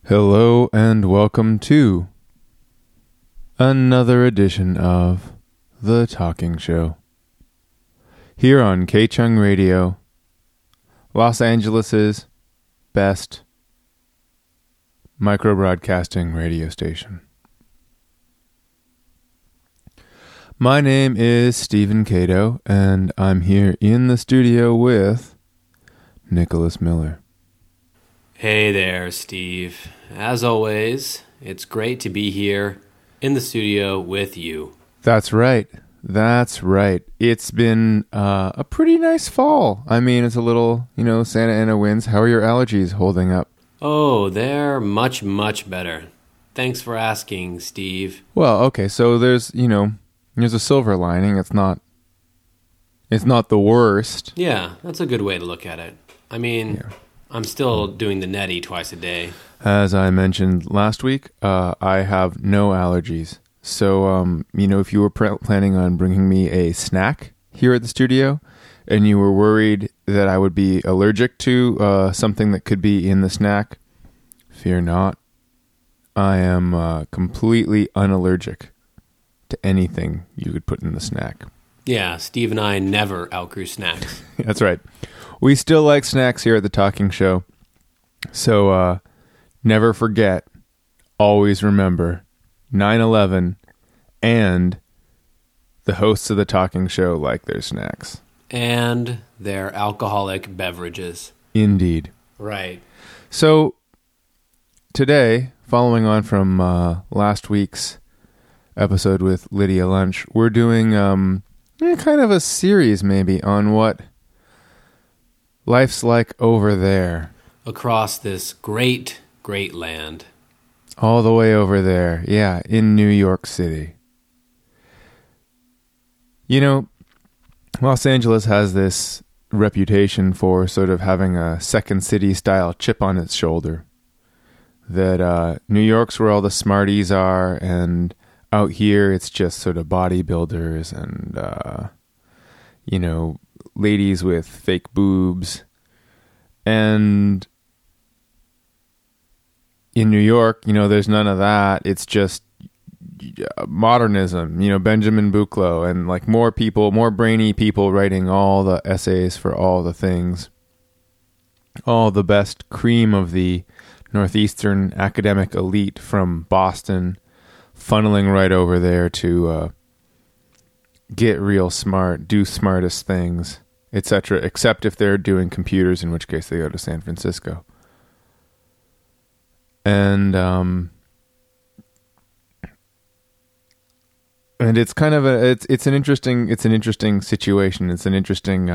Hello and welcome to another edition of The Talking Show here on K-Chung Radio, Los Angeles' best micro-broadcasting radio station. My name is Stephen Cato, and I'm here in the studio with Nicholas Miller. Hey there, Steve. As always, it's great to be here in the studio with you. That's right. It's been a pretty nice fall. I mean, it's a little, Santa Ana winds. How are your allergies holding up? Oh, they're much, much better. Thanks for asking, Steve. Well, okay, so there's a silver lining. It's not the worst. Yeah, that's a good way to look at it. I mean, yeah. I'm still doing the neti twice a day. As I mentioned last week, I have no allergies. So, if you were planning on bringing me a snack here at the studio and you were worried that I would be allergic to something that could be in the snack, fear not. I am completely unallergic to anything you could put in the snack. Yeah, Steve and I never outgrew snacks. That's right. We still like snacks here at the Talking Show. So never forget, always remember, 9/11 and the hosts of the Talking Show like their snacks. And their alcoholic beverages. Indeed. Right. So today, following on from last week's episode with Lydia Lunch, we're doing kind of a series maybe on what life's like over there. Across this great, great land. All the way over there. Yeah, in New York City. Los Angeles has this reputation for sort of having a second city style chip on its shoulder. That New York's where all the smarties are, and out here it's just sort of bodybuilders and, ladies with fake boobs. And in New York, there's none of that. It's just modernism, Benjamin Buchloh and like more brainy people writing all the essays for all the things. All the best cream of the Northeastern academic elite from Boston funneling right over there to get real smart, do smartest things, etc., except if they're doing computers, in which case they go to San Francisco. And it's kind of it's an interesting situation. It's an interesting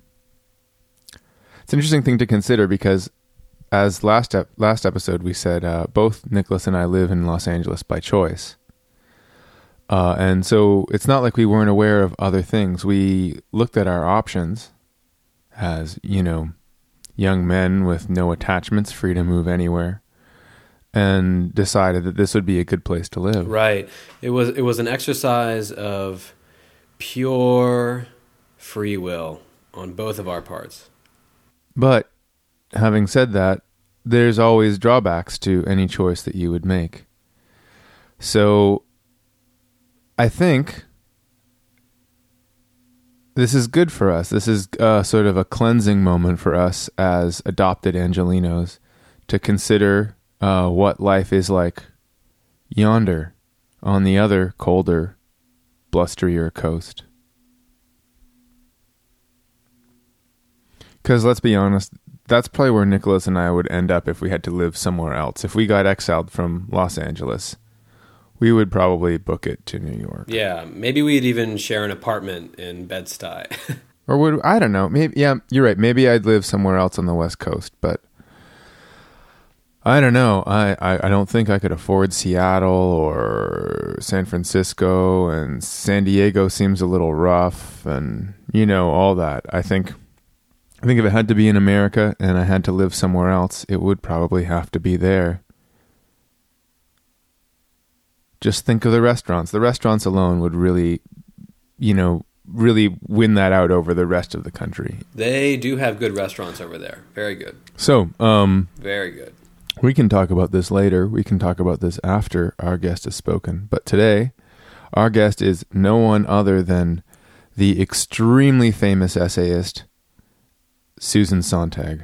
thing to consider because, as last episode we said, both Nicholas and I live in Los Angeles by choice. And so it's not like we weren't aware of other things. We looked at our options as, young men with no attachments, free to move anywhere, and decided that this would be a good place to live. Right. It was an exercise of pure free will on both of our parts. But having said that, there's always drawbacks to any choice that you would make. So I think this is good for us. This is sort of a cleansing moment for us as adopted Angelenos to consider what life is like yonder on the other colder, blusterier coast. Because let's be honest, that's probably where Nicholas and I would end up if we had to live somewhere else. If we got exiled from Los Angeles, we would probably book it to New York. Yeah, maybe we'd even share an apartment in Bed-Stuy. Or I don't know. Maybe, yeah, you're right. Maybe I'd live somewhere else on the West Coast, but I don't know. I don't think I could afford Seattle or San Francisco, and San Diego seems a little rough, and all that. I think if it had to be in America and I had to live somewhere else, it would probably have to be there. Just think of the restaurants. The restaurants alone would really, really win that out over the rest of the country. They do have good restaurants over there. Very good. So, very good. We can talk about this later. We can talk about this after our guest has spoken. But today, our guest is no one other than the extremely famous essayist, Susan Sontag.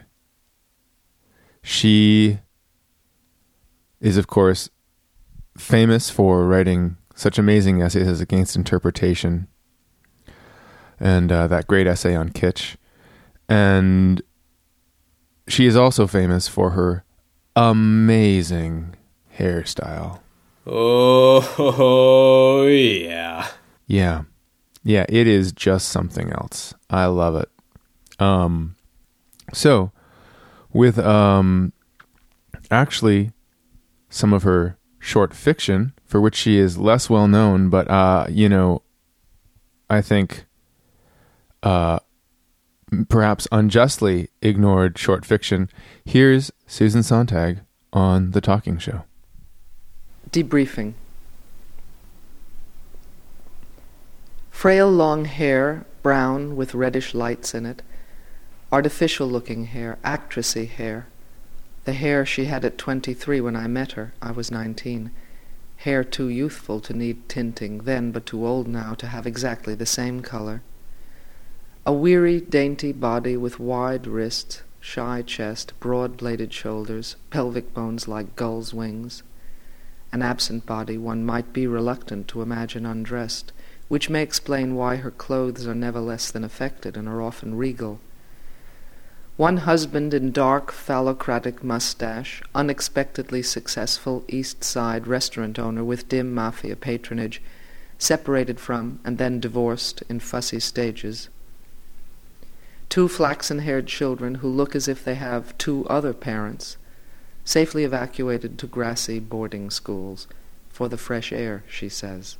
She is, of course, famous for writing such amazing essays as Against Interpretation and that great essay on kitsch. And she is also famous for her amazing hairstyle. Oh, yeah. Yeah, it is just something else. I love it. So, with actually some of her short fiction, for which she is less well known, but I think perhaps unjustly ignored short fiction. Here's Susan Sontag on The Talking Show. Debriefing. Frail long hair, brown with reddish lights in it. Artificial-looking hair, actressy hair. The hair she had at 23 when I met her. I was 19. Hair too youthful to need tinting then, but too old now to have exactly the same color. A weary, dainty body with wide wrists, shy chest, broad-bladed shoulders, pelvic bones like gulls' wings. An absent body one might be reluctant to imagine undressed, which may explain why her clothes are never less than affected and are often regal. One husband in dark, phallocratic mustache, unexpectedly successful East Side restaurant owner with dim mafia patronage, separated from and then divorced in fussy stages. Two flaxen-haired children who look as if they have two other parents, safely evacuated to grassy boarding schools, for the fresh air, she says.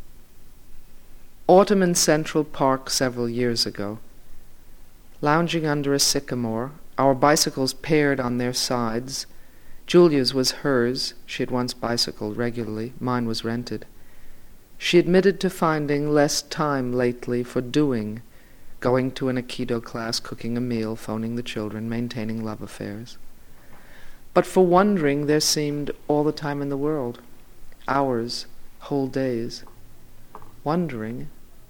Autumn in Central Park several years ago. Lounging under a sycamore, our bicycles paired on their sides. Julia's was hers. She had once bicycled regularly. Mine was rented. She admitted to finding less time lately for doing, going to an Aikido class, cooking a meal, phoning the children, maintaining love affairs. But for wondering there seemed all the time in the world. Hours, whole days. Wondering.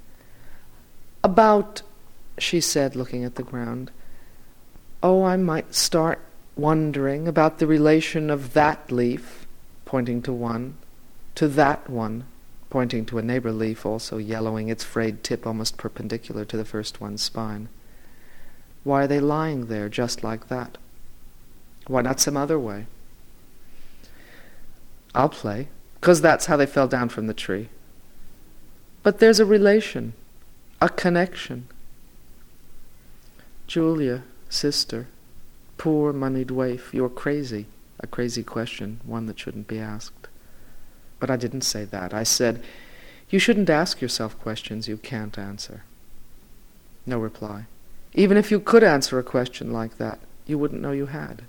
About, she said, looking at the ground, oh, I might start wondering about the relation of that leaf, pointing to one, to that one, pointing to a neighbor leaf also yellowing, its frayed tip almost perpendicular to the first one's spine. Why are they lying there just like that? Why not some other way? I'll play, 'cause that's how they fell down from the tree. But there's a relation, a connection. Julia, sister, poor moneyed waif, you're crazy. A crazy question, one that shouldn't be asked. But I didn't say that. I said, you shouldn't ask yourself questions you can't answer. No reply. Even if you could answer a question like that, you wouldn't know you had.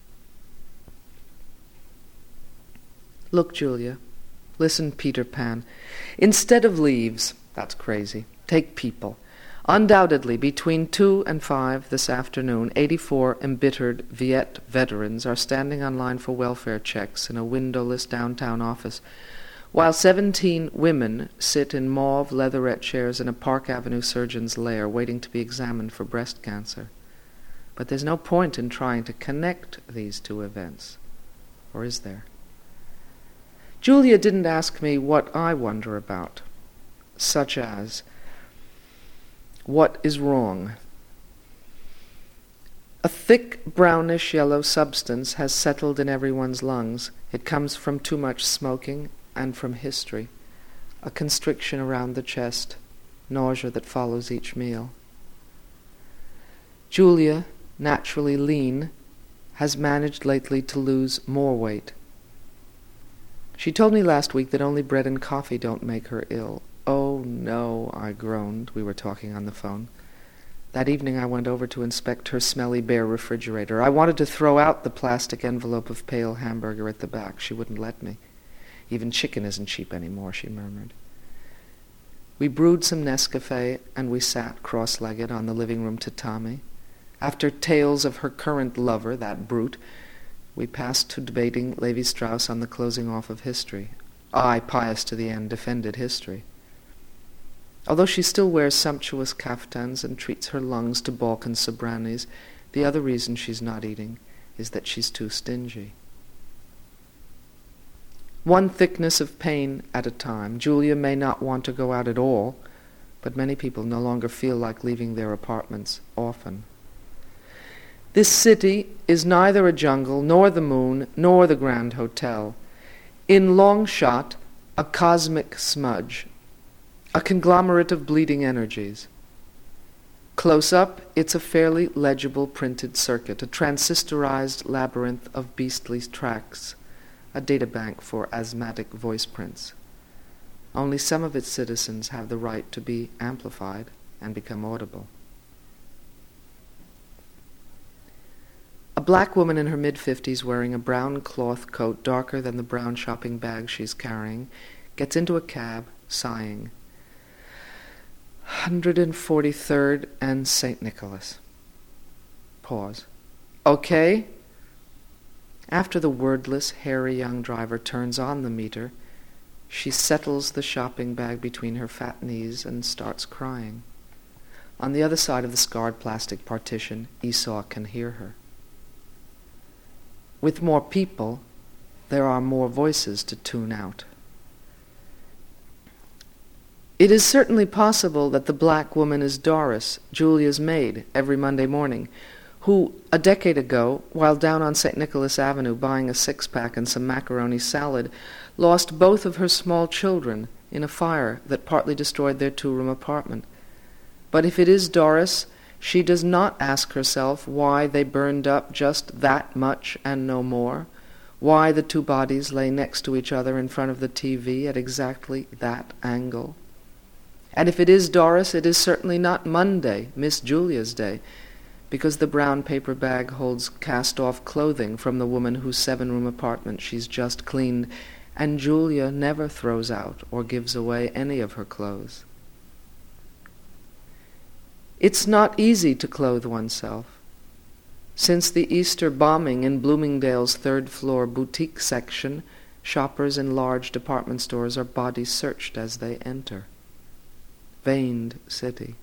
Look, Julia, listen, Peter Pan. Instead of leaves, that's crazy, take people. Undoubtedly, between 2 and 5 this afternoon, 84 embittered Viet veterans are standing on line for welfare checks in a windowless downtown office, while 17 women sit in mauve leatherette chairs in a Park Avenue surgeon's lair waiting to be examined for breast cancer. But there's no point in trying to connect these two events. Or is there? Julia didn't ask me what I wonder about, such as, what is wrong? A thick brownish-yellow substance has settled in everyone's lungs. It comes from too much smoking and from history. A constriction around the chest, nausea that follows each meal. Julia, naturally lean, has managed lately to lose more weight. She told me last week that only bread and coffee don't make her ill. Oh, no, I groaned. We were talking on the phone. That evening I went over to inspect her smelly bare refrigerator. I wanted to throw out the plastic envelope of pale hamburger at the back. She wouldn't let me. Even chicken isn't cheap anymore, she murmured. We brewed some Nescafe, and we sat cross-legged on the living room tatami. After tales of her current lover, that brute, We passed to debating Levi-Strauss on the closing off of history. I, pious to the end, defended history. Although she still wears sumptuous kaftans and treats her lungs to Balkan Sobranis, the other reason she's not eating is that she's too stingy. One thickness of pain at a time. Julia may not want to go out at all, but many people no longer feel like leaving their apartments often. This city is neither a jungle, nor the moon, nor the Grand Hotel. In long shot, a cosmic smudge, a conglomerate of bleeding energies. Close up, it's a fairly legible printed circuit, a transistorized labyrinth of beastly tracks, a databank for asthmatic voice prints. Only some of its citizens have the right to be amplified and become audible. A black woman in her mid-50s wearing a brown cloth coat darker than the brown shopping bag she's carrying gets into a cab, sighing. 143rd and St. Nicholas. Pause. Okay? After the wordless, hairy young driver turns on the meter, she settles the shopping bag between her fat knees and starts crying. On the other side of the scarred plastic partition, Esau can hear her. With more people, there are more voices to tune out. It is certainly possible that the black woman is Doris, Julia's maid, every Monday morning, who, a decade ago, while down on St. Nicholas Avenue buying a six-pack and some macaroni salad, lost both of her small children in a fire that partly destroyed their two-room apartment. But if it is Doris, she does not ask herself why they burned up just that much and no more, why the two bodies lay next to each other in front of the TV at exactly that angle. And if it is Doris, it is certainly not Monday, Miss Julia's day, because the brown paper bag holds cast-off clothing from the woman whose seven-room apartment she's just cleaned, and Julia never throws out or gives away any of her clothes. It's not easy to clothe oneself. Since the Easter bombing in Bloomingdale's third-floor boutique section, shoppers in large department stores are body searched as they enter. Veined city.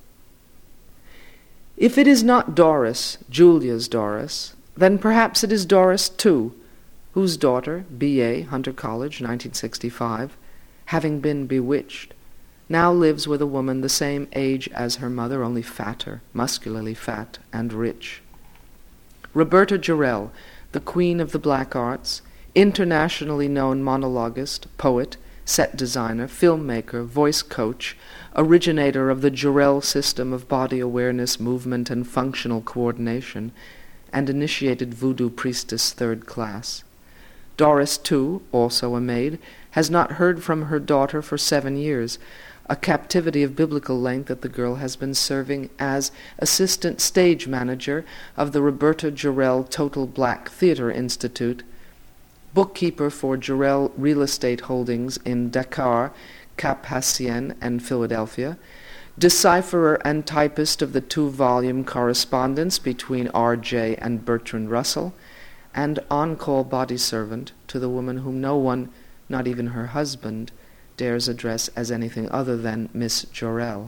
If it is not Doris, Julia's Doris, then perhaps it is Doris, too, whose daughter, B.A., Hunter College, 1965, having been bewitched, now lives with a woman the same age as her mother, only fatter, muscularly fat, and rich. Roberta Jarrell, the queen of the black arts, internationally known monologuist, poet, set designer, filmmaker, voice coach, originator of the Jarrell system of body awareness, movement, and functional coordination, and initiated voodoo priestess third class. Doris, too, also a maid, has not heard from her daughter for 7 years, a captivity of biblical length that the girl has been serving as assistant stage manager of the Roberta Jarrell Total Black Theatre Institute, bookkeeper for Jarrell Real Estate Holdings in Dakar, Cap Haitien, and Philadelphia, decipherer and typist of the 2-volume correspondence between R.J. and Bertrand Russell, and on-call body servant to the woman whom no one, not even her husband, dares address as anything other than Miss Jarrell.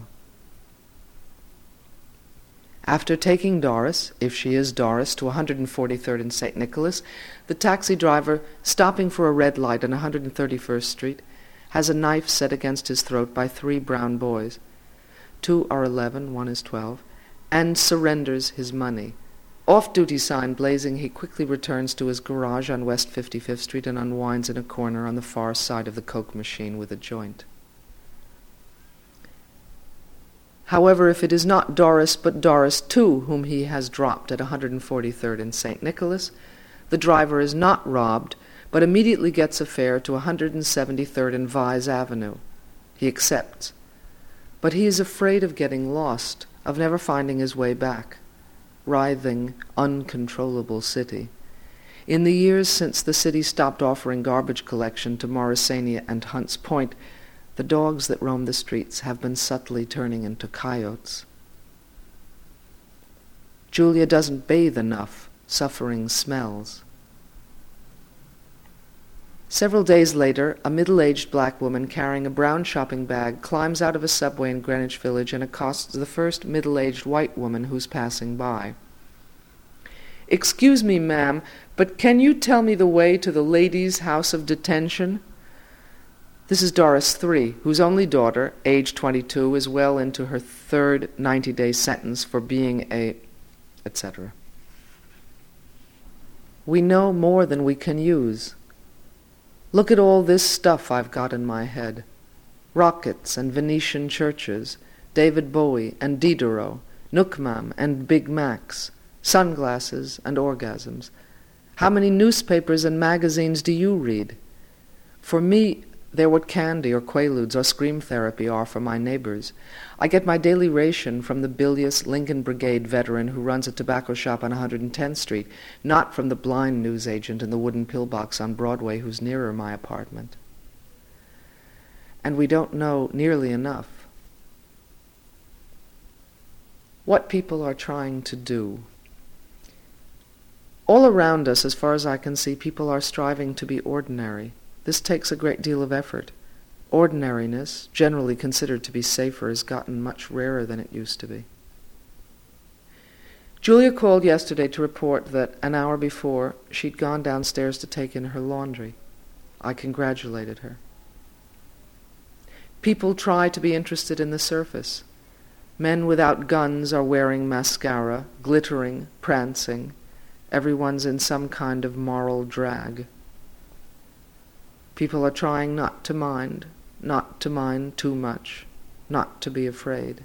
After taking Doris, if she is Doris, to 143rd and St. Nicholas, the taxi driver, stopping for a red light on 131st Street, has a knife set against his throat by 3 brown boys. 2 are 11, 1 is 12, and surrenders his money. Off-duty sign blazing, he quickly returns to his garage on West 55th Street and unwinds in a corner on the far side of the Coke machine with a joint. However, if it is not Doris but Doris, too, whom he has dropped at 143rd and St. Nicholas, the driver is not robbed, but immediately gets a fare to 173rd and Vise Avenue. He accepts. But he is afraid of getting lost, of never finding his way back. Writhing, uncontrollable city. In the years since the city stopped offering garbage collection to Morrisania and Hunts Point, the dogs that roam the streets have been subtly turning into coyotes. Julia doesn't bathe enough, suffering smells. Several days later, a middle-aged black woman carrying a brown shopping bag climbs out of a subway in Greenwich Village and accosts the first middle-aged white woman who's passing by. "Excuse me, ma'am, but can you tell me the way to the ladies' house of detention?" This is Doris 3, whose only daughter, age 22, is well into her third 90-day sentence for being a... etc. We know more than we can use. Look at all this stuff I've got in my head. Rockets and Venetian churches, David Bowie and Diderot, Nookmam and Big Macs, sunglasses and orgasms. How many newspapers and magazines do you read? For me, they're what candy or Quaaludes or scream therapy are for my neighbors. I get my daily ration from the bilious Lincoln Brigade veteran who runs a tobacco shop on 110th Street, not from the blind newsagent in the wooden pillbox on Broadway who's nearer my apartment. And we don't know nearly enough what people are trying to do. All around us, as far as I can see, people are striving to be ordinary. This takes a great deal of effort. Ordinariness, generally considered to be safer, has gotten much rarer than it used to be. Julia called yesterday to report that an hour before she'd gone downstairs to take in her laundry. I congratulated her. People try to be interested in the surface. Men without guns are wearing mascara, glittering, prancing. Everyone's in some kind of moral drag. People are trying not to mind too much, not to be afraid.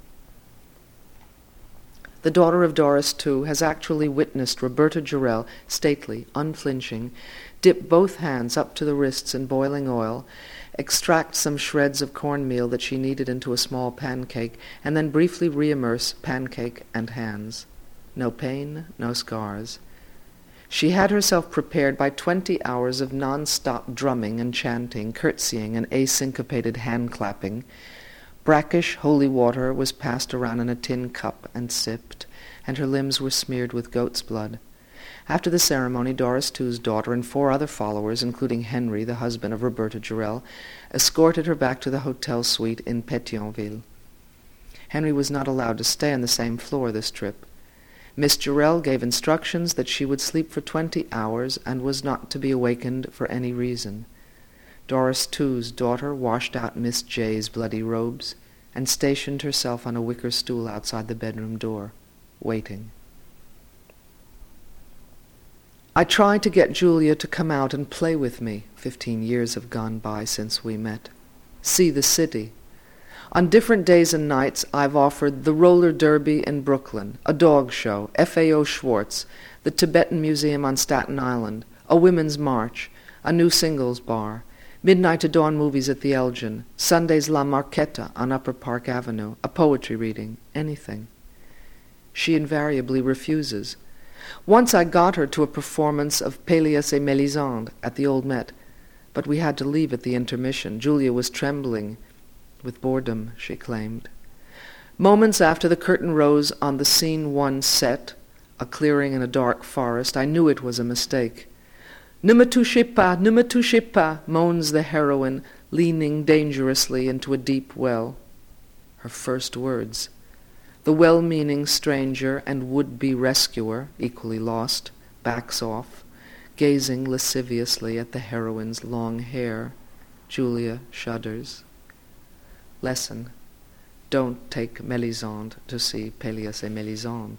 The daughter of Doris, too, has actually witnessed Roberta Jarrell, stately, unflinching, dip both hands up to the wrists in boiling oil, extract some shreds of cornmeal that she kneaded into a small pancake, and then briefly re-immerse pancake and hands. No pain, no scars. She had herself prepared by 20 hours of non-stop drumming and chanting, curtsying and asyncopated hand-clapping. Brackish holy water was passed around in a tin cup and sipped, and her limbs were smeared with goat's blood. After the ceremony, Doris II's daughter and 4 other followers, including Henry, the husband of Roberta Jarrell, escorted her back to the hotel suite in Pétionville. Henry was not allowed to stay on the same floor this trip. Miss Jarrell gave instructions that she would sleep for 20 hours and was not to be awakened for any reason. Doris II's daughter washed out Miss J's bloody robes and stationed herself on a wicker stool outside the bedroom door, waiting. I tried to get Julia to come out and play with me. 15 years have gone by since we met. See the city. On different days and nights, I've offered the roller derby in Brooklyn, a dog show, FAO Schwartz, the Tibetan Museum on Staten Island, a women's march, a new singles bar, midnight to dawn movies at the Elgin, Sunday's La Marqueta on Upper Park Avenue, a poetry reading, anything. She invariably refuses. Once I got her to a performance of Pélias et Mélisande at the Old Met, but we had to leave at the intermission. Julia was trembling with boredom, she claimed. Moments after the curtain rose on the Scene 1 set, a clearing in a dark forest, I knew it was a mistake. Ne me touchez pas, moans the heroine, leaning dangerously into a deep well. Her first words. The well-meaning stranger and would-be rescuer, equally lost, backs off, gazing lasciviously at the heroine's long hair. Julia shudders. Lesson. Don't take Mélisande to see Pélias et Mélisande.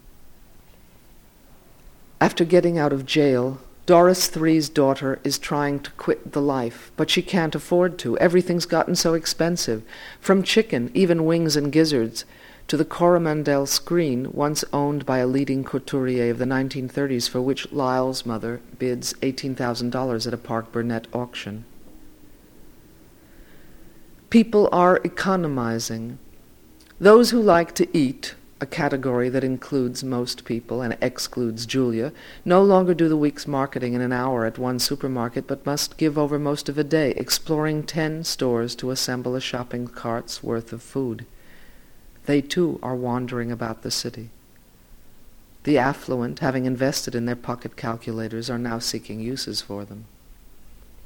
After getting out of jail, Doris III's daughter is trying to quit the life, but she can't afford to. Everything's gotten so expensive. From chicken, even wings and gizzards, to the Coromandel screen, once owned by a leading couturier of the 1930s, for which Lyle's mother bids $18,000 at a Park Burnett auction. People are economizing. Those who like to eat, a category that includes most people and excludes Julia, no longer do the week's marketing in an hour at one supermarket, but must give over most of a day exploring 10 stores to assemble a shopping cart's worth of food. They too are wandering about the city. The affluent, having invested in their pocket calculators, are now seeking uses for them.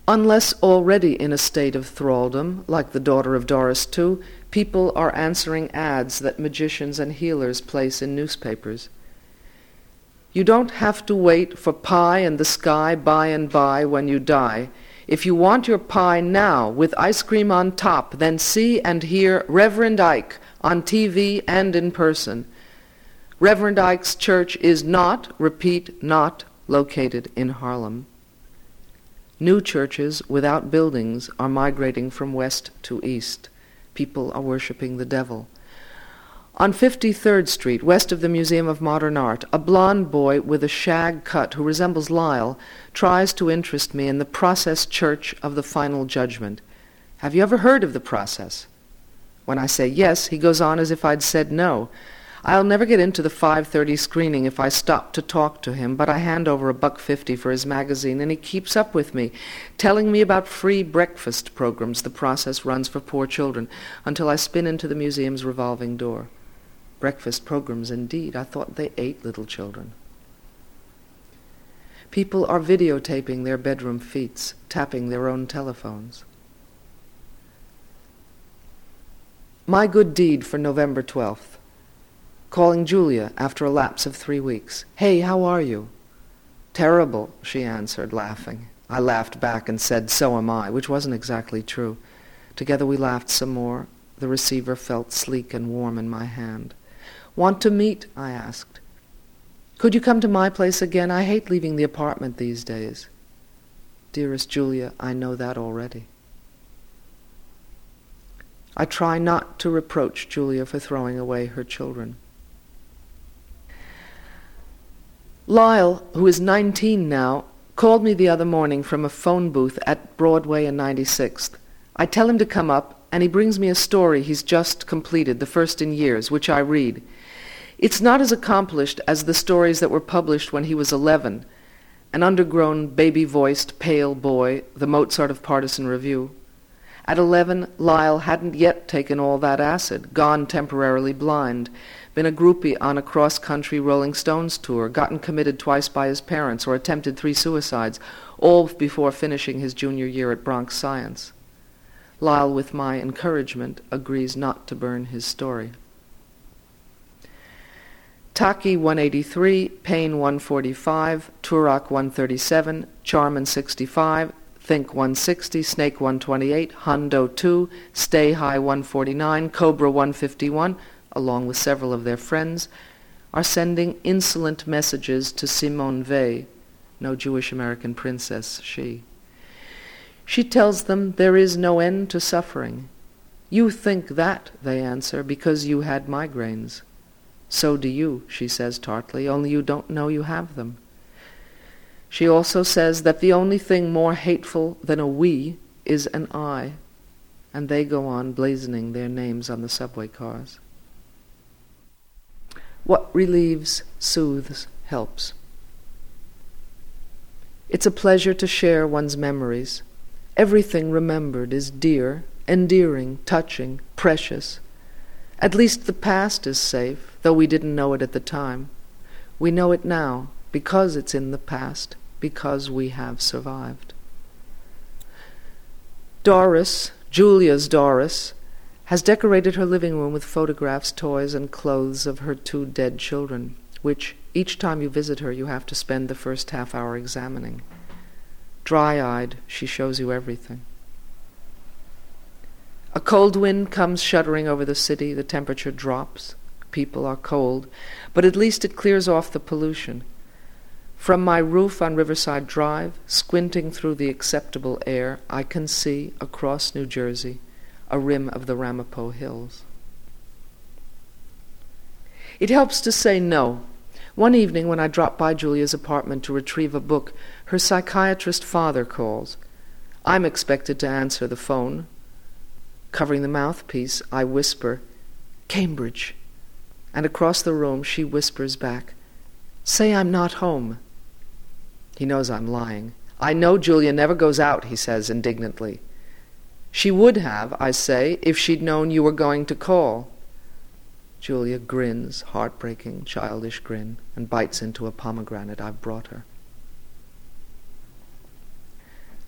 Unless already in a state of thraldom, like the daughter of Doris II, people are answering ads that magicians and healers place in newspapers. You don't have to wait for pie in the sky by and by when you die. If you want your pie now with ice cream on top, then see and hear Reverend Ike on TV and in person. Reverend Ike's church is not, repeat, not located in Harlem. New churches without buildings are migrating from west to east. People are worshiping the devil. On 53rd Street, west of the Museum of Modern Art, a blond boy with a shag cut who resembles Lyle tries to interest me in the Process Church of the Final Judgment. Have you ever heard of the Process? When I say yes, he goes on as if I'd said no. I'll never get into the 5:30 screening if I stop to talk to him, but I hand over $1.50 for his magazine, and he keeps up with me, telling me about free breakfast programs the Process runs for poor children, until I spin into the museum's revolving door. Breakfast programs, indeed. I thought they ate little children. People are videotaping their bedroom feats, tapping their own telephones. My good deed for November 12th. Calling Julia after a lapse of 3 weeks. "Hey, how are you?" "Terrible," she answered, laughing. I laughed back and said, "So am I," which wasn't exactly true. Together we laughed some more. The receiver felt sleek and warm in my hand. "Want to meet?" I asked. "Could you come to my place again? I hate leaving the apartment these days." "Dearest Julia, I know that already." I try not to reproach Julia for throwing away her children. Lyle, who is 19 now, called me the other morning from a phone booth at Broadway and 96th. I tell him to come up, and he brings me a story he's just completed, the first in years, which I read. It's not as accomplished as the stories that were published when he was 11, an undergrown, baby-voiced, pale boy, the Mozart of partisan review. At 11, Lyle hadn't yet taken all that acid, gone temporarily blind, been a groupie on a cross-country Rolling Stones tour, gotten committed twice by his parents, or attempted 3 suicides, all before finishing his junior year at Bronx Science. Lyle, with my encouragement, agrees not to burn his story. Taki 183, Payne 145, Turok 137, Charman 65, Think 160, Snake 128, Hondo 2, Stay High 149, Cobra 151, along with several of their friends, are sending insolent messages to Simone Weil, no Jewish American princess, she. She tells them there is no end to suffering. You think that, they answer, because you had migraines. So do you, she says tartly, only you don't know you have them. She also says that the only thing more hateful than a we is an I, and they go on blazoning their names on the subway cars. What relieves, soothes, helps. It's a pleasure to share one's memories. Everything remembered is dear, endearing, touching, precious. At least the past is safe, though we didn't know it at the time. We know it now, because it's in the past, because we have survived. Doris, Julia's Doris, has decorated her living room with photographs, toys, and clothes of her 2 dead children, which each time you visit her you have to spend the first half hour examining. Dry-eyed, she shows you everything. A cold wind comes shuddering over the city, the temperature drops, people are cold, but at least it clears off the pollution. From my roof on Riverside Drive, squinting through the acceptable air, I can see, across New Jersey, a rim of the Ramapo Hills. It helps to say no. One evening when I drop by Julia's apartment to retrieve a book, her psychiatrist father calls. I'm expected to answer the phone. Covering the mouthpiece, I whisper, "Cambridge." And across the room she whispers back, "Say I'm not home." He knows I'm lying. "I know Julia never goes out," he says indignantly. "She would have," I say, "if she'd known you were going to call." Julia grins, heartbreaking, childish grin, and bites into a pomegranate I've brought her.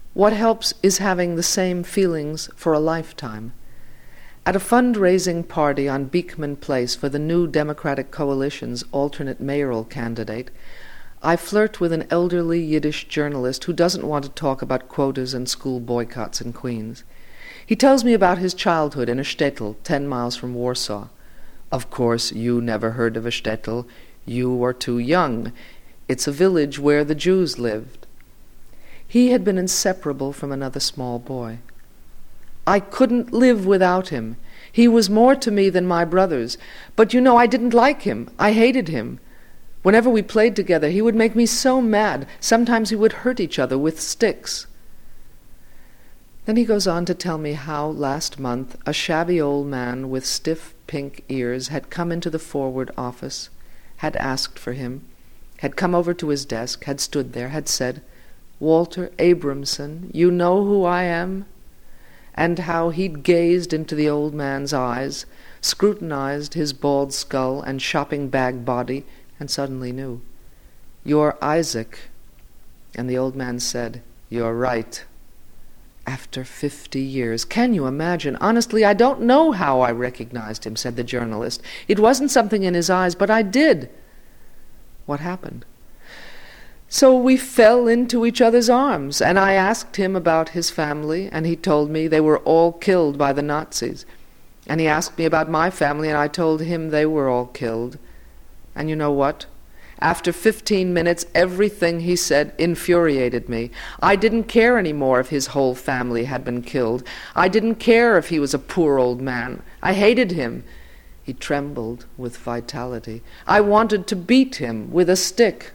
What helps is having the same feelings for a lifetime. At a fundraising party on Beekman Place for the new Democratic Coalition's alternate mayoral candidate, I flirt with an elderly Yiddish journalist who doesn't want to talk about quotas and school boycotts in Queens. He tells me about his childhood in a shtetl 10 miles from Warsaw. Of course, you never heard of a shtetl. You are too young. It's a village where the Jews lived. He had been inseparable from another small boy. I couldn't live without him. He was more to me than my brothers. But you know, I didn't like him. I hated him. Whenever we played together, he would make me so mad. Sometimes we would hurt each other with sticks. Then he goes on to tell me how, last month, a shabby old man with stiff pink ears had come into the forward office, had asked for him, had come over to his desk, had stood there, had said, "Walter Abramson, you know who I am?" And how he'd gazed into the old man's eyes, scrutinized his bald skull and shopping bag body, and suddenly knew. "You're Isaac." And the old man said, "You're right." After 50 years. Can you imagine? Honestly, I don't know how I recognized him, said the journalist. It wasn't something in his eyes, but I did. What happened? So we fell into each other's arms, and I asked him about his family, and he told me they were all killed by the Nazis. And he asked me about my family, and I told him they were all killed. And you know what? After 15 minutes, everything he said infuriated me. I didn't care anymore if his whole family had been killed. I didn't care if he was a poor old man. I hated him. He trembled with vitality. I wanted to beat him with a stick.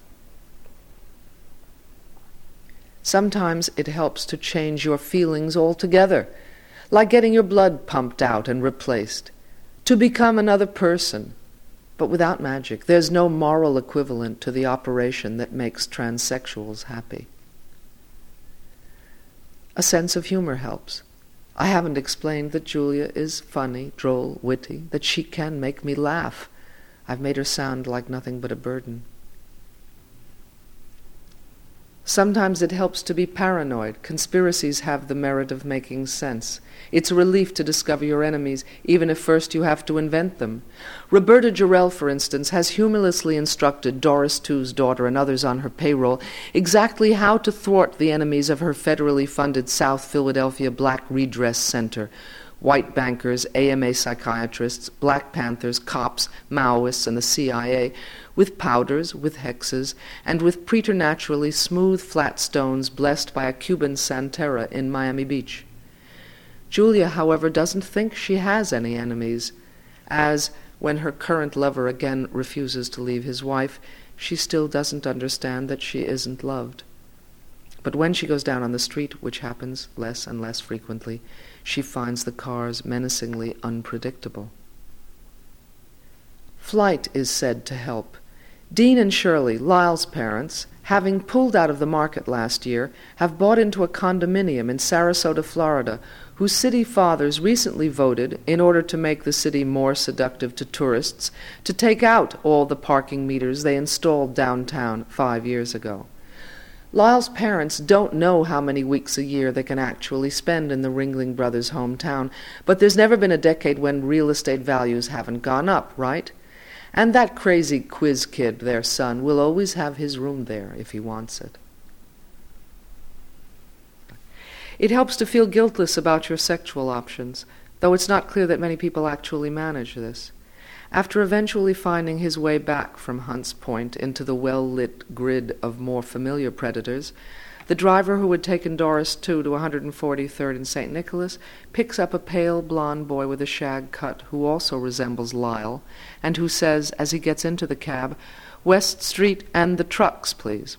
Sometimes it helps to change your feelings altogether, like getting your blood pumped out and replaced, to become another person. But without magic, there's no moral equivalent to the operation that makes transsexuals happy. A sense of humor helps. I haven't explained that Julia is funny, droll, witty, that she can make me laugh. I've made her sound like nothing but a burden. Sometimes it helps to be paranoid. Conspiracies have the merit of making sense. It's a relief to discover your enemies, even if first you have to invent them. Roberta Jarrell, for instance, has humorously instructed Doris Too's daughter and others on her payroll exactly how to thwart the enemies of her federally funded South Philadelphia Black Redress Center. White bankers, AMA psychiatrists, Black Panthers, cops, Maoists, and the CIA, with powders, with hexes, and with preternaturally smooth flat stones blessed by a Cuban Santera in Miami Beach. Julia, however, doesn't think she has any enemies, as, when her current lover again refuses to leave his wife, she still doesn't understand that she isn't loved. But when she goes down on the street, which happens less and less frequently, she finds the cars menacingly unpredictable. Flight is said to help. Dean and Shirley, Lyle's parents, having pulled out of the market last year, have bought into a condominium in Sarasota, Florida, whose city fathers recently voted, in order to make the city more seductive to tourists, to take out all the parking meters they installed downtown 5 years ago. Lyle's parents don't know how many weeks a year they can actually spend in the Ringling Brothers' hometown, but there's never been a decade when real estate values haven't gone up, right? And that crazy quiz kid, their son, will always have his room there if he wants it. It helps to feel guiltless about your sexual options, though it's not clear that many people actually manage this. After eventually finding his way back from Hunts Point into the well-lit grid of more familiar predators, the driver who had taken Doris Too to 143rd and St. Nicholas picks up a pale blonde boy with a shag cut who also resembles Lyle, and who says, as he gets into the cab, "West Street and the trucks, please."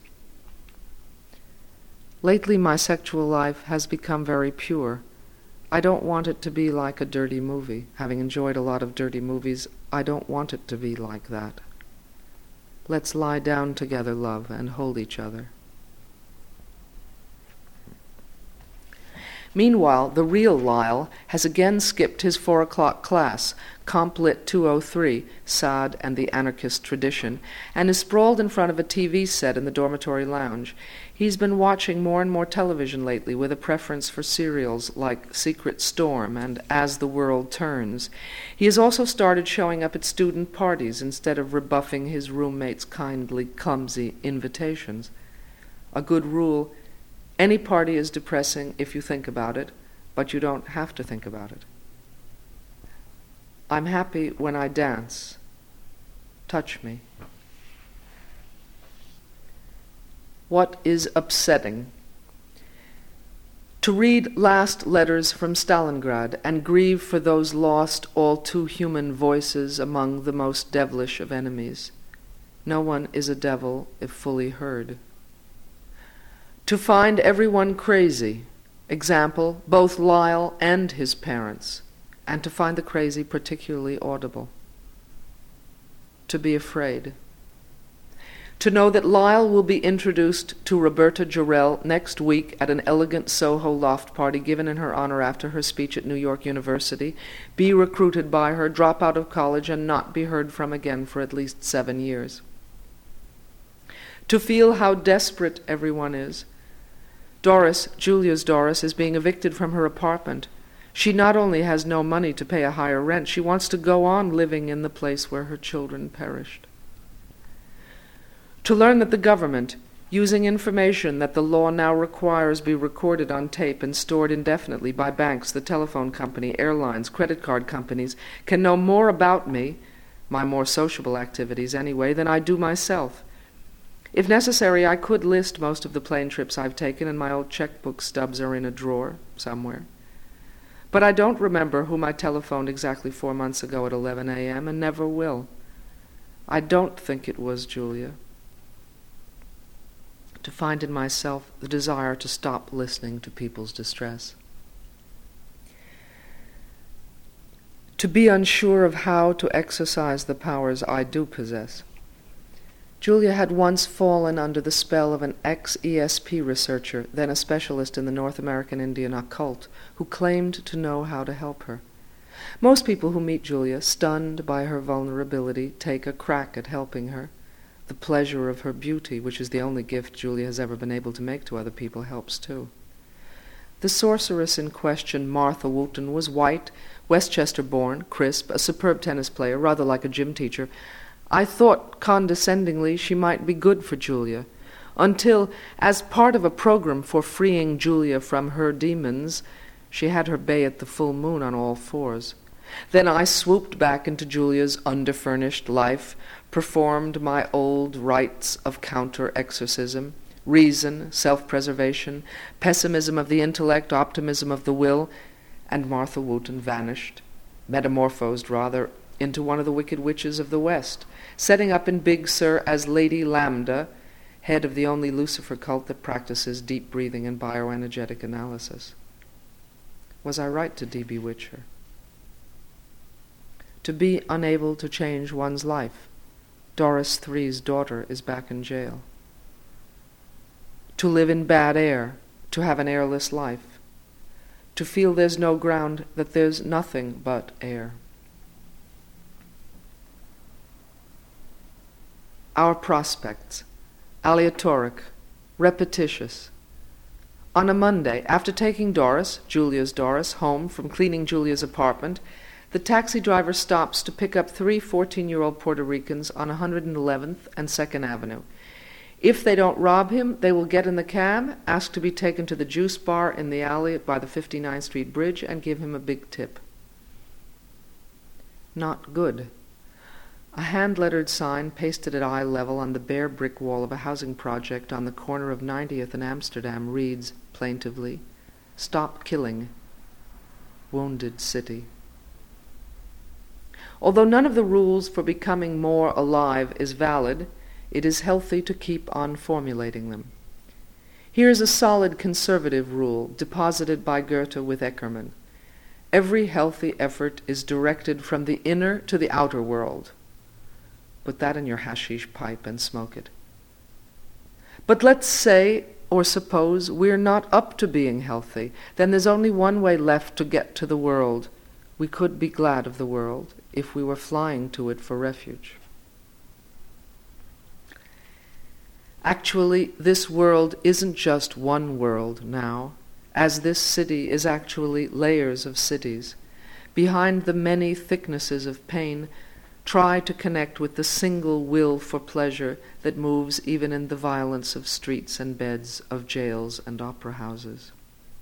Lately my sexual life has become very pure. I don't want it to be like a dirty movie. Having enjoyed a lot of dirty movies, I don't want it to be like that. Let's lie down together, love, and hold each other. Meanwhile, the real Lyle has again skipped his 4 o'clock class, Comp Lit 203, Sade and the Anarchist Tradition, and is sprawled in front of a TV set in the dormitory lounge. He's been watching more and more television lately with a preference for serials like Secret Storm and As the World Turns. He has also started showing up at student parties instead of rebuffing his roommates' kindly, clumsy invitations. A good rule: any party is depressing if you think about it, but you don't have to think about it. I'm happy when I dance. Touch me. What is upsetting? To read Last Letters from Stalingrad and grieve for those lost, all too human voices among the most devilish of enemies. No one is a devil if fully heard. To find everyone crazy, example, both Lyle and his parents, and to find the crazy particularly audible. To be afraid. To know that Lyle will be introduced to Roberta Jarrell next week at an elegant Soho loft party given in her honor after her speech at New York University, be recruited by her, drop out of college, and not be heard from again for at least 7 years. To feel how desperate everyone is. Doris, Julia's Doris, is being evicted from her apartment. She not only has no money to pay a higher rent, she wants to go on living in the place where her children perished. To learn that the government, using information that the law now requires be recorded on tape and stored indefinitely by banks, the telephone company, airlines, credit card companies, can know more about me, my more sociable activities anyway, than I do myself. If necessary, I could list most of the plane trips I've taken, and my old checkbook stubs are in a drawer somewhere. But I don't remember whom I telephoned exactly 4 months ago at 11 a.m., and never will. I don't think it was Julia. To find in myself the desire to stop listening to people's distress. To be unsure of how to exercise the powers I do possess. Julia had once fallen under the spell of an ex-ESP researcher, then a specialist in the North American Indian occult, who claimed to know how to help her. Most people who meet Julia, stunned by her vulnerability, take a crack at helping her. The pleasure of her beauty, which is the only gift Julia has ever been able to make to other people, helps too. The sorceress in question, Martha Wooten, was white, Westchester-born, crisp, a superb tennis player, rather like a gym teacher. I thought condescendingly she might be good for Julia, until, as part of a program for freeing Julia from her demons, she had her bay at the full moon on all fours. Then I swooped back into Julia's underfurnished life, performed my old rites of counter-exorcism, reason, self-preservation, pessimism of the intellect, optimism of the will, and Martha Wooten vanished, metamorphosed rather, into one of the wicked witches of the West, setting up in Big Sur as Lady Lambda, head of the only Lucifer cult that practices deep breathing and bioenergetic analysis. Was I right to de-bewitch her? To be unable to change one's life. Doris III's daughter is back in jail. To live in bad air, to have an airless life. To feel there's no ground, that there's nothing but air. Our prospects, aleatoric, repetitious. On a Monday, after taking Doris, Julia's Doris, home from cleaning Julia's apartment, the taxi driver stops to pick up 3 14-year-old Puerto Ricans on 111th and 2nd Avenue. If they don't rob him, they will get in the cab, ask to be taken to the juice bar in the alley by the 59th Street Bridge, and give him a big tip. Not good. A hand-lettered sign pasted at eye level on the bare brick wall of a housing project on the corner of 90th and Amsterdam reads, plaintively, "Stop killing. Wounded City." Although none of the rules for becoming more alive is valid, it is healthy to keep on formulating them. Here is a solid conservative rule deposited by Goethe with Eckermann. Every healthy effort is directed from the inner to the outer world. Put that in your hashish pipe and smoke it. But let's say Or suppose we're not up to being healthy. Then there's only one way left to get to the world. We could be glad of the world if we were flying to it for refuge. Actually, this world isn't just one world now, as this city is actually layers of cities. Behind the many thicknesses of pain, try to connect with the single will for pleasure that moves even in the violence of streets and beds, of jails and opera houses.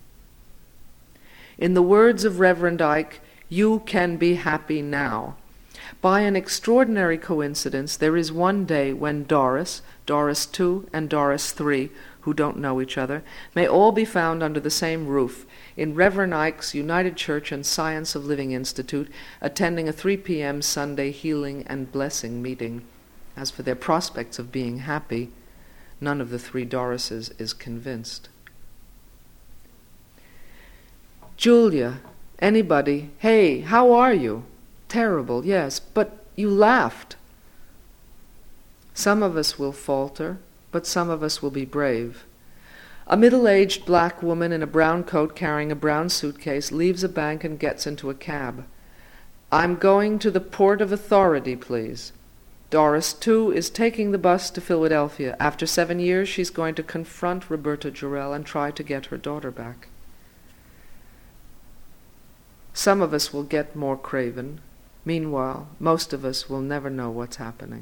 In the words of Reverend Ike, you can be happy now. By an extraordinary coincidence, there is one day when Doris, Doris 2 and Doris 3, who don't know each other, may all be found under the same roof in Reverend Ike's United Church and Science of Living Institute, attending a 3 p.m. Sunday healing and blessing meeting. As for their prospects of being happy, none of the three Dorises is convinced. Julia, anybody, hey, how are you? Terrible, yes, but you laughed. Some of us will falter, but some of us will be brave. A middle-aged black woman in a brown coat carrying a brown suitcase leaves a bank and gets into a cab. I'm going to the Port of Authority, please. Doris, too, is taking the bus to Philadelphia. After 7 years, she's going to confront Roberta Jarrell and try to get her daughter back. Some of us will get more craven. Meanwhile, most of us will never know what's happening.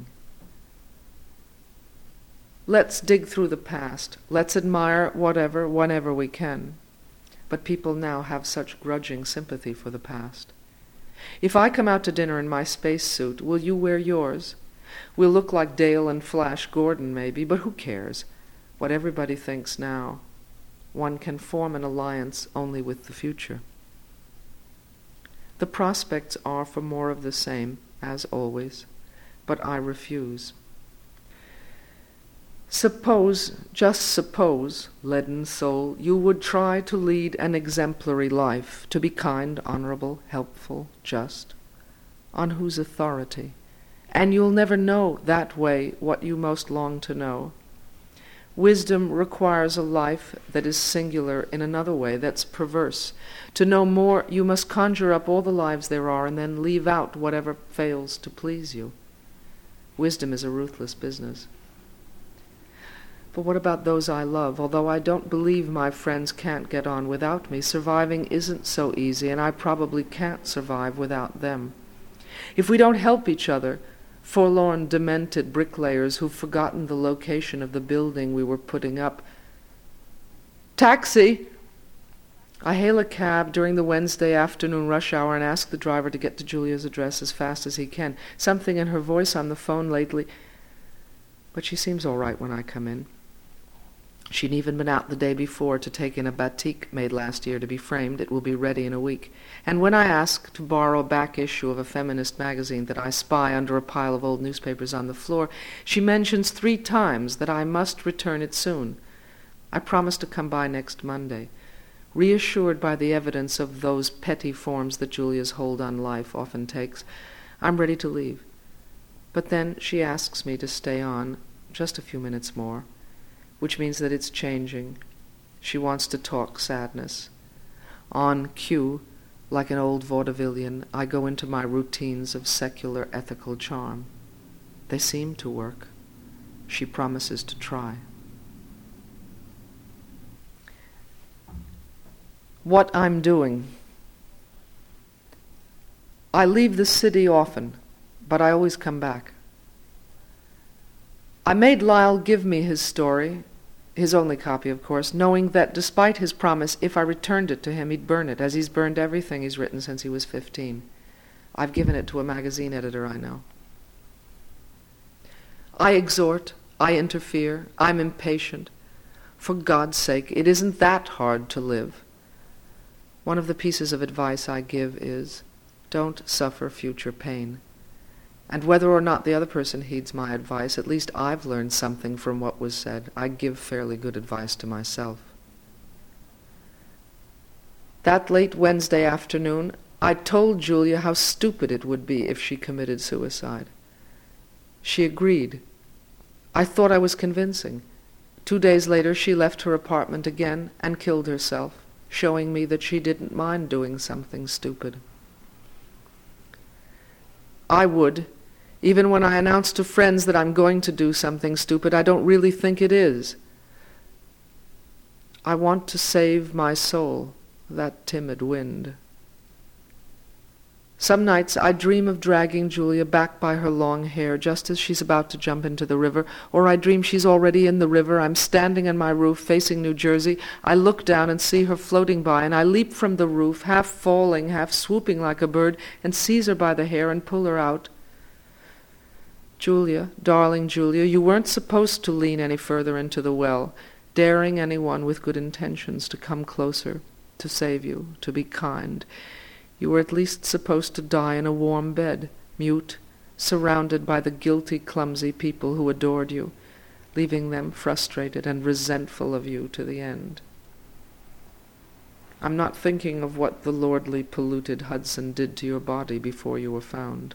Let's dig through the past. Let's admire whatever, whenever we can. But people now have such grudging sympathy for the past. If I come out to dinner in my spacesuit, will you wear yours? We'll look like Dale and Flash Gordon, maybe, but who cares? What everybody thinks now. One can form an alliance only with the future. The prospects are for more of the same, as always, but I refuse. Suppose, just suppose, leaden soul, you would try to lead an exemplary life, to be kind, honorable, helpful, just. On whose authority? And you'll never know that way what you most long to know. Wisdom requires a life that is singular in another way, that's perverse. To know more, you must conjure up all the lives there are and then leave out whatever fails to please you. Wisdom is a ruthless business. But what about those I love? Although I don't believe my friends can't get on without me, surviving isn't so easy, and I probably can't survive without them. If we don't help each other, forlorn, demented bricklayers who've forgotten the location of the building we were putting up. Taxi! I hail a cab during the Wednesday afternoon rush hour and ask the driver to get to Julia's address as fast as he can. Something in her voice on the phone lately, but she seems all right when I come in. She'd even been out the day before to take in a batik made last year to be framed. It will be ready in a week. And when I ask to borrow a back issue of a feminist magazine that I spy under a pile of old newspapers on the floor, she mentions 3 times that I must return it soon. I promise to come by next Monday, reassured by the evidence of those petty forms that Julia's hold on life often takes. I'm ready to leave. But then she asks me to stay on just a few minutes more, which means that it's changing. She wants to talk sadness. On cue, like an old vaudevillian, I go into my routines of secular ethical charm. They seem to work. She promises to try. What I'm doing. I leave the city often, but I always come back. I made Lyle give me his story, his only copy, of course, knowing that despite his promise, if I returned it to him, he'd burn it, as he's burned everything he's written since he was 15. I've given it to a magazine editor I know. I exhort, I interfere, I'm impatient. For God's sake, it isn't that hard to live. One of the pieces of advice I give is, don't suffer future pain. And whether or not the other person heeds my advice, at least I've learned something from what was said. I give fairly good advice to myself. That late Wednesday afternoon, I told Julia how stupid it would be if she committed suicide. She agreed. I thought I was convincing. 2 days later, she left her apartment again and killed herself, showing me that she didn't mind doing something stupid. I would. Even when I announce to friends that I'm going to do something stupid, I don't really think it is. I want to save my soul, that timid wind. Some nights I dream of dragging Julia back by her long hair just as she's about to jump into the river, or I dream she's already in the river. I'm standing on my roof facing New Jersey. I look down and see her floating by, and I leap from the roof, half falling, half swooping like a bird, and seize her by the hair and pull her out. Julia, darling Julia, you weren't supposed to lean any further into the well, daring anyone with good intentions to come closer, to save you, to be kind. You were at least supposed to die in a warm bed, mute, surrounded by the guilty, clumsy people who adored you, leaving them frustrated and resentful of you to the end. I'm not thinking of what the lordly, polluted Hudson did to your body before you were found.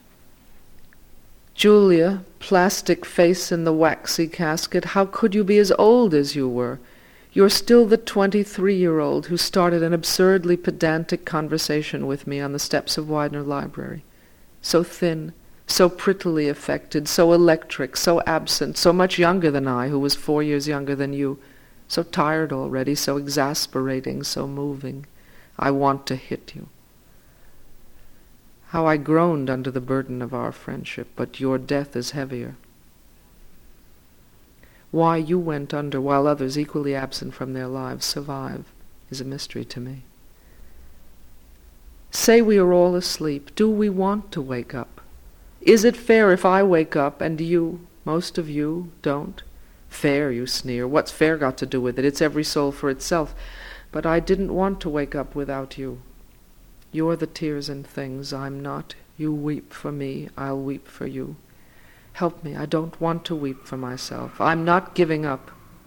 Julia, plastic face in the waxy casket, how could you be as old as you were? You're still the 23-year-old who started an absurdly pedantic conversation with me on the steps of Widener Library. So thin, so prettily affected, so electric, so absent, so much younger than I, who was 4 years younger than you, so tired already, so exasperating, so moving. I want to hit you. How I groaned under the burden of our friendship, but your death is heavier. Why you went under while others equally absent from their lives survive is a mystery to me. Say we are all asleep. Do we want to wake up? Is it fair if I wake up and you, most of you, don't? Fair, you sneer. What's fair got to do with it? It's every soul for itself. But I didn't want to wake up without you. You're the tears and things. I'm not. You weep for me. I'll weep for you. Help me. I don't want to weep for myself. I'm not giving up.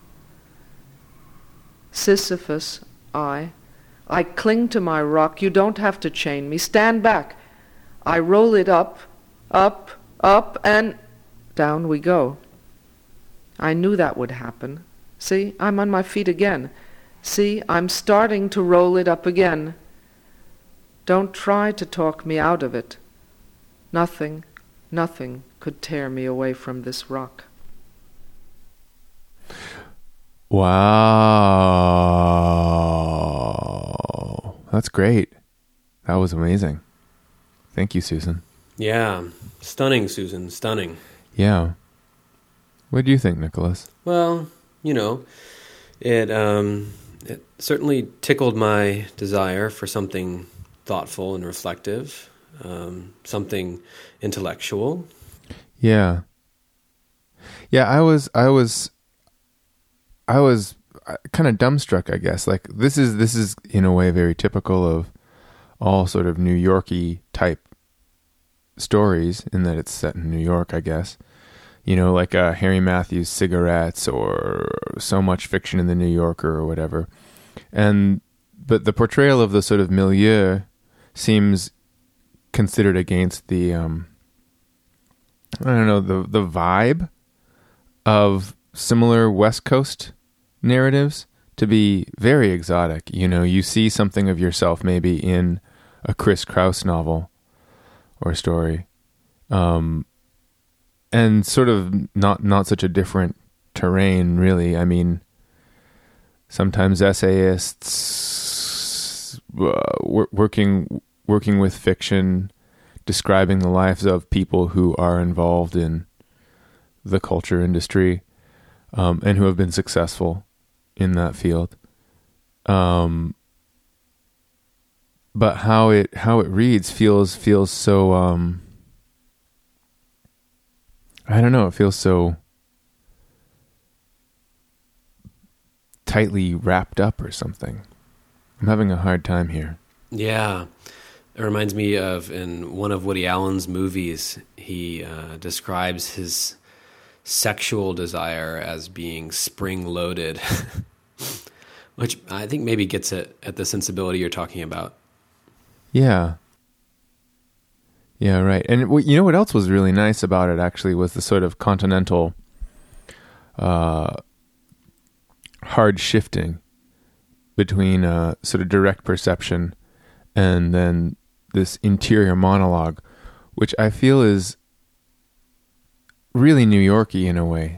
Sisyphus, I cling to my rock. You don't have to chain me. Stand back. I roll it up, up, up, and down we go. I knew that would happen. See, I'm on my feet again. See, I'm starting to roll it up again. Don't try to talk me out of it. Nothing could tear me away from this rock. Wow. That's great. That was amazing. Thank you, Susan. Yeah. Stunning, Susan. Stunning. Yeah. What do you think, Nicholas? Well, it certainly tickled my desire for something thoughtful and reflective, something intellectual. Yeah. I was kind of dumbstruck, I guess. Like this is in a way very typical of all sort of New Yorky type stories, in that it's set in New York, I guess. Like Harry Matthews Cigarettes or So Much Fiction in the New Yorker or whatever. But the portrayal of the sort of milieu seems considered against the the vibe of similar West Coast narratives to be very exotic. You see something of yourself maybe in a Chris Kraus novel or story, and sort of not such a different terrain, really. I mean, sometimes essayists working with fiction, describing the lives of people who are involved in the culture industry, and who have been successful in that field. But how it reads feels so I don't know, it feels so tightly wrapped up or something. I'm having a hard time here. Yeah. It reminds me of, in one of Woody Allen's movies, he describes his sexual desire as being spring-loaded, which I think maybe gets at the sensibility you're talking about. Yeah. Yeah, right. And what else was really nice about it, actually, was the sort of continental hard shifting between sort of direct perception and then this interior monologue, which I feel is really New York-y in a way.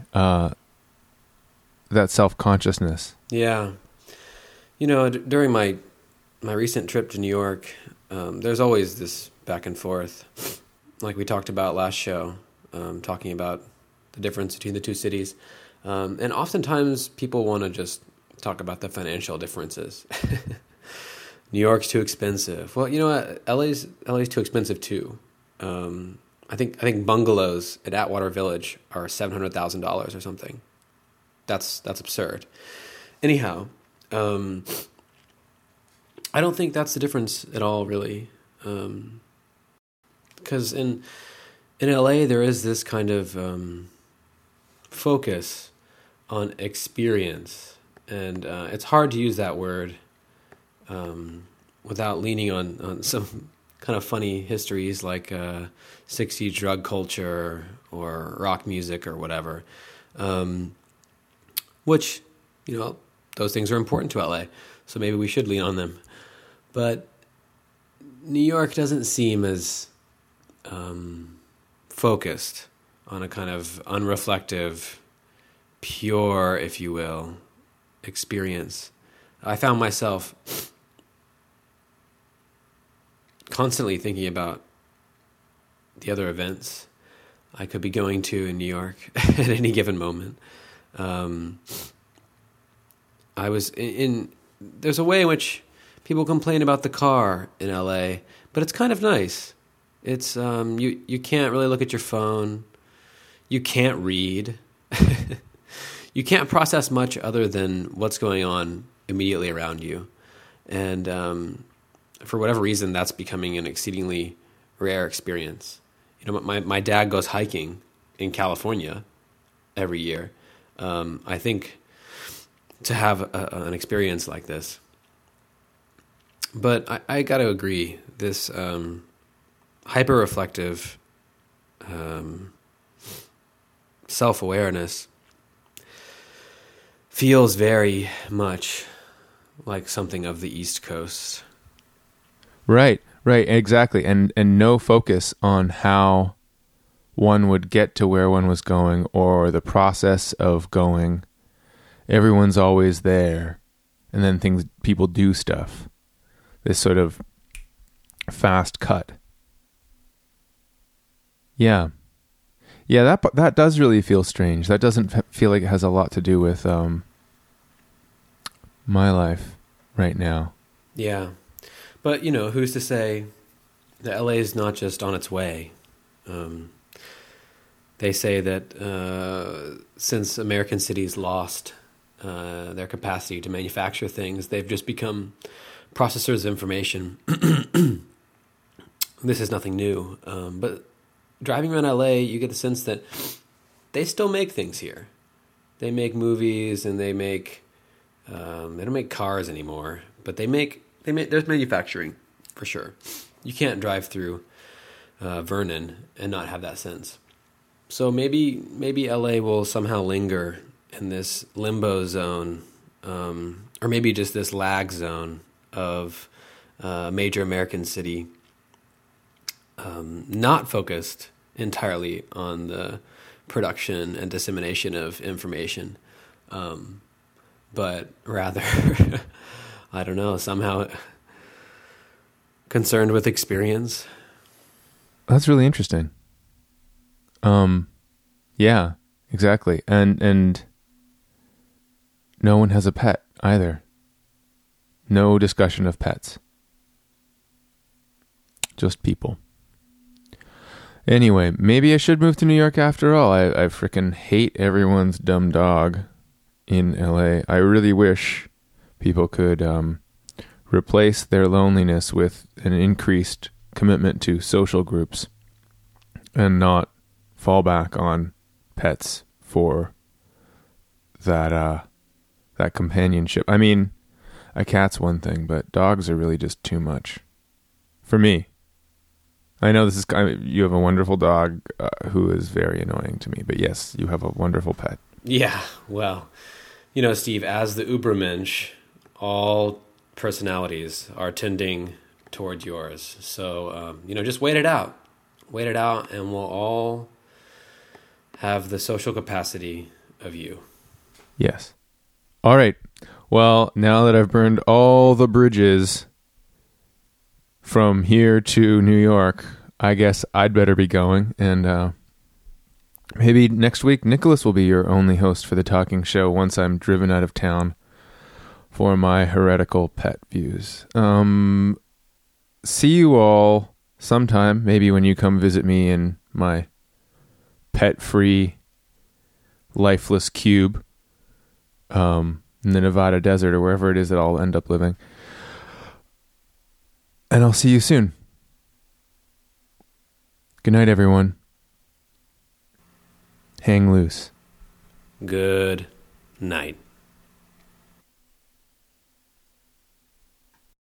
That self-consciousness. Yeah. You know, during my recent trip to New York, there's always this back and forth, like we talked about last show, talking about the difference between the two cities. And oftentimes people want to just talk about the financial differences. New York's too expensive. Well, you know what? LA's too expensive too. I think bungalows at Atwater Village are $700,000 or something. That's absurd. Anyhow, I don't think that's the difference at all, really. Because in LA there is this kind of focus on experience, and it's hard to use that word without leaning on some kind of funny histories like 60s drug culture or rock music or whatever, which, you know, those things are important to LA, so maybe we should lean on them. But New York doesn't seem as focused on a kind of unreflective, pure, if you will, experience. I found myself constantly thinking about the other events I could be going to in New York at any given moment. I was in there's a way in which people complain about the car in LA, but it's kind of nice. It's you can't really look at your phone. You can't read. You can't process much other than what's going on immediately around you. And for whatever reason, that's becoming an exceedingly rare experience. You know, my dad goes hiking in California every year. I think to have an experience like this. But I got to agree, this hyper-reflective self-awareness feels very much like something of the East Coast. Right, exactly. And no focus on how one would get to where one was going or the process of going. Everyone's always there. And then people do stuff. This sort of fast cut. Yeah. Yeah, that does really feel strange. That doesn't feel like it has a lot to do with my life right now. Yeah. But, you know, who's to say that LA is not just on its way? They say that since American cities lost their capacity to manufacture things, they've just become processors of information. This is nothing new. But driving around LA, you get the sense that they still make things here. They make movies and they don't make cars anymore, but there's manufacturing for sure. You can't drive through Vernon and not have that sense. So maybe LA will somehow linger in this limbo zone, or maybe just this lag zone of a major American city, not focused entirely on the production and dissemination of information, but rather, I don't know, somehow concerned with experience. That's really interesting. Yeah, exactly. And no one has a pet either. No discussion of pets. Just people. Anyway, maybe I should move to New York after all. I frickin' hate everyone's dumb dog in LA. I really wish people could replace their loneliness with an increased commitment to social groups and not fall back on pets for that companionship. I mean, a cat's one thing, but dogs are really just too much for me. I know you have a wonderful dog who is very annoying to me, but yes, you have a wonderful pet. Yeah, well, Steve, as the Ubermensch, all personalities are tending toward yours. So, just wait it out. Wait it out, and we'll all have the social capacity of you. Yes. All right. Well, now that I've burned all the bridges from here to New York, I guess I'd better be going. And maybe next week, Nicholas will be your only host for the talking show once I'm driven out of town for my heretical pet views. See you all sometime, maybe when you come visit me in my pet-free, lifeless cube in the Nevada desert or wherever it is that I'll end up living. And I'll see you soon. Good night, everyone. Hang loose. Good night.